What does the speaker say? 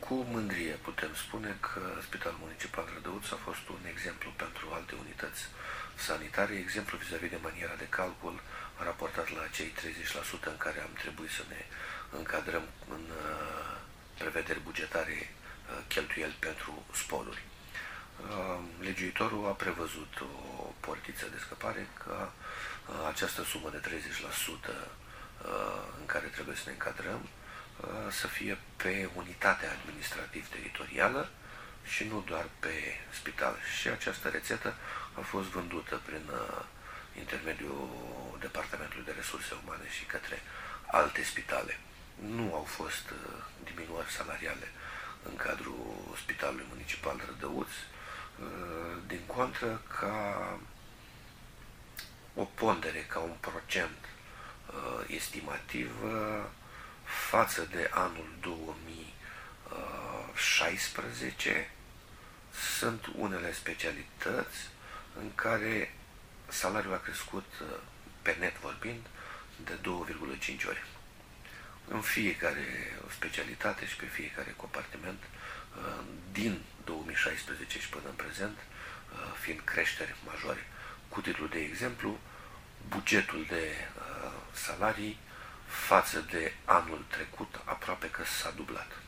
Cu mândrie putem spune că Spitalul Municipal Rădăuț a fost un exemplu pentru alte unități sanitare, exemplu vis-a-vis de maniera de calcul raportat la cei 30% în care am trebuit să ne încadrăm în prevederi bugetare cheltuieli pentru sporuri. Legiuitorul a prevăzut o portiță de scăpare ca această sumă de 30% în care trebuie să ne încadrăm să fie pe unitatea administrativ-teritorială și nu doar pe spital. Și această rețetă a fost vândută prin intermediul Departamentului de Resurse Umane și către alte spitale. Nu au fost diminuări salariale în cadrul Spitalului Municipal Rădăuț, din contră, ca o pondere, ca un procent estimativ față de anul 2016, sunt unele specialități în care salariul a crescut, pe net vorbind, de 2,5 ori. În fiecare specialitate și pe fiecare compartiment, din 2016 și până în prezent, fiind creșteri majore. Cu titlul de exemplu, bugetul de salarii față de anul trecut aproape că s-a dublat.